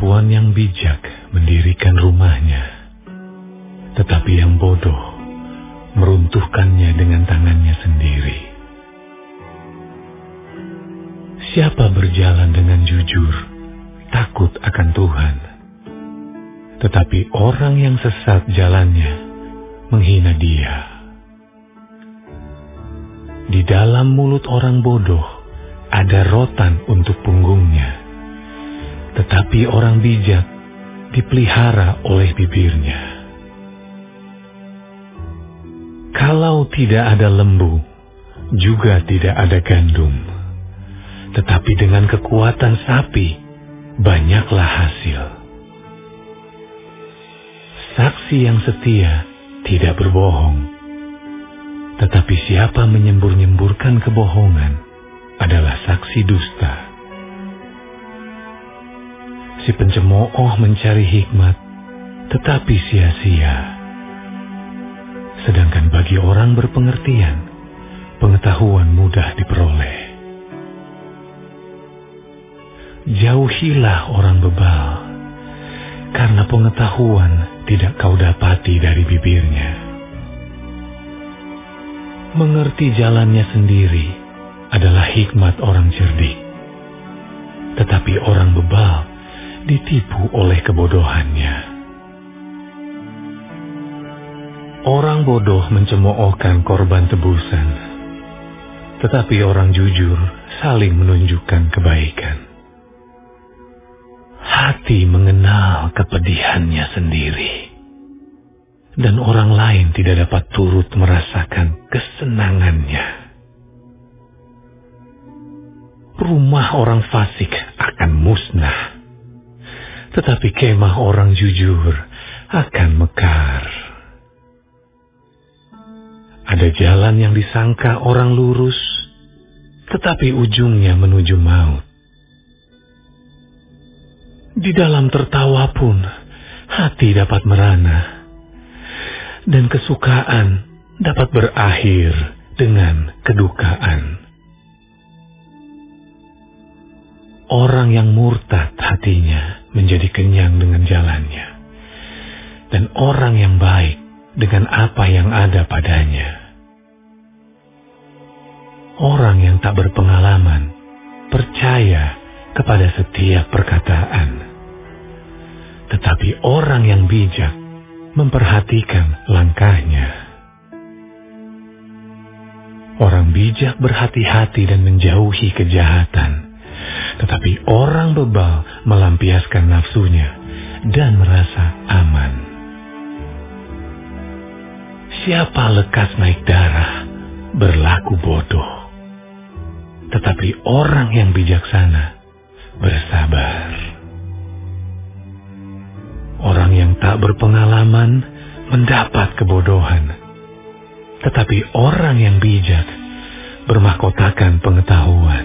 Perempuan yang bijak mendirikan rumahnya, tetapi yang bodoh meruntuhkannya dengan tangannya sendiri. Siapa berjalan dengan jujur, takut akan Tuhan, tetapi orang yang sesat jalannya menghina Dia. Di dalam mulut orang bodoh ada rotan untuk punggungnya, tetapi orang bijak dipelihara oleh bibirnya. Kalau tidak ada lembu, juga tidak ada gandum. Tetapi dengan kekuatan sapi, banyaklah hasil. Saksi yang setia tidak berbohong. Tetapi siapa menyembur-nyemburkan kebohongan adalah saksi dusta. Si pencemooh mencari hikmat, tetapi sia-sia. Sedangkan bagi orang berpengertian, pengetahuan mudah diperoleh. Jauhilah orang bebal, karena pengetahuan tidak kau dapati dari bibirnya. Mengerti jalannya sendiri adalah hikmat orang cerdik, tetapi orang bebal ditipu oleh kebodohannya. Orang bodoh mencemoohkan korban tebusan, tetapi orang jujur saling menunjukkan kebaikan. Hati mengenal kepedihannya sendiri, dan orang lain tidak dapat turut merasakan kesenangannya. Rumah orang fasik akan musnah, tetapi kemah orang jujur akan mekar. Ada jalan yang disangka orang lurus, tetapi ujungnya menuju maut. Di dalam tertawa pun, hati dapat merana, dan kesukaan dapat berakhir dengan kedukaan. Orang yang murtad hatinya menjadi kenyang dengan jalannya, dan orang yang baik dengan apa yang ada padanya. Orang yang tak berpengalaman percaya kepada setiap perkataan, tetapi orang yang bijak memperhatikan langkahnya. Orang bijak berhati-hati dan menjauhi kejahatan, tetapi orang bebal melampiaskan nafsunya dan merasa aman. Siapa lekas naik darah berlaku bodoh, tetapi orang yang bijaksana bersabar. Orang yang tak berpengalaman mendapat kebodohan, tetapi orang yang bijak bermahkotakan pengetahuan.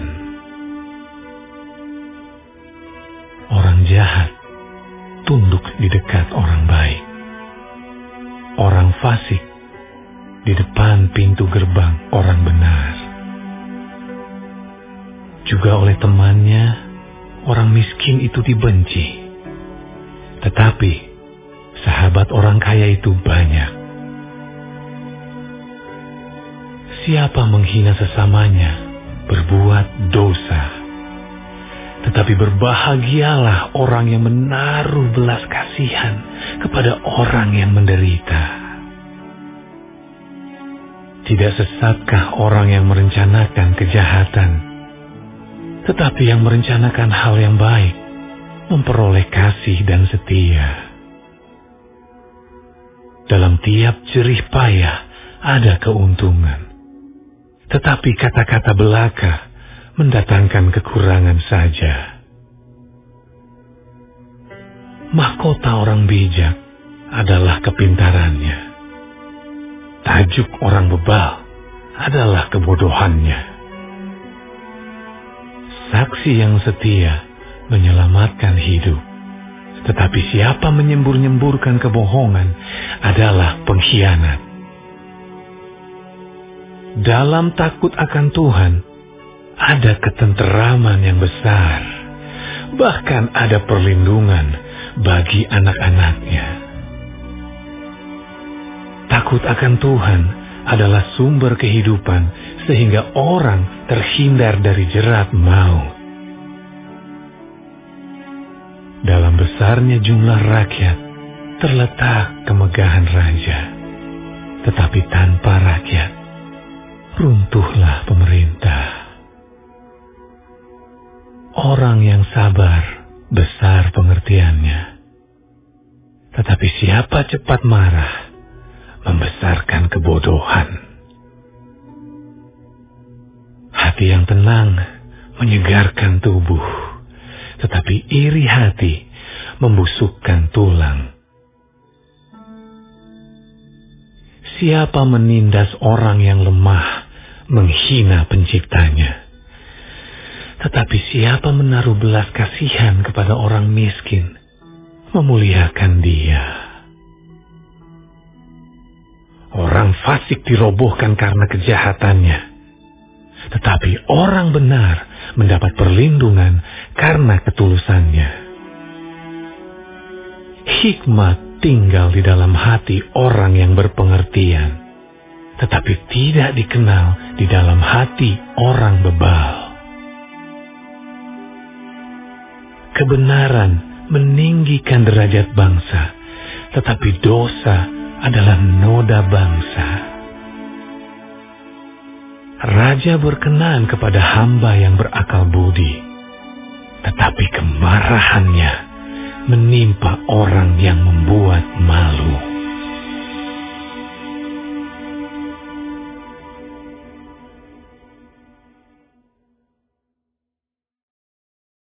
Orang jahat tunduk di dekat orang baik. Orang fasik di depan pintu gerbang orang benar. Juga oleh temannya, orang miskin itu dibenci. Tetapi sahabat orang kaya itu banyak. Siapa menghina sesamanya berbuat dosa. Tetapi berbahagialah orang yang menaruh belas kasihan kepada orang yang menderita. Tidak sesatkah orang yang merencanakan kejahatan, tetapi yang merencanakan hal yang baik memperoleh kasih dan setia. Dalam tiap jerih payah ada keuntungan, tetapi kata-kata belaka mendatangkan kekurangan saja. Mahkota orang bijak adalah kepintarannya. Tajuk orang bebal adalah kebodohannya. Saksi yang setia menyelamatkan hidup, tetapi siapa menyembur-nyemburkan kebohongan adalah pengkhianat. Dalam takut akan Tuhan ada ketenteraman yang besar. bahkan ada perlindungan bagi anak-anaknya. Takut akan Tuhan adalah sumber kehidupan sehingga orang terhindar dari jerat maut. Dalam besarnya jumlah rakyat terletak kemegahan raja, tetapi tanpa rakyat runtuhlah pemerintah. Orang yang sabar besar pengertiannya, tetapi siapa cepat marah membesarkan kebodohan. Hati yang tenang menyegarkan tubuh, tetapi iri hati membusukkan tulang. Siapa menindas orang yang lemah menghina penciptanya, tetapi siapa menaruh belas kasihan kepada orang miskin memuliakan dia. Orang fasik dirobohkan karena kejahatannya, tetapi orang benar mendapat perlindungan karena ketulusannya. Hikmat tinggal di dalam hati orang yang berpengertian, tetapi tidak dikenal di dalam hati orang bebal. Kebenaran meninggikan derajat bangsa, tetapi dosa adalah noda bangsa. Raja berkenan kepada hamba yang berakal budi, tetapi kemarahannya menimpa orang yang membuat malu.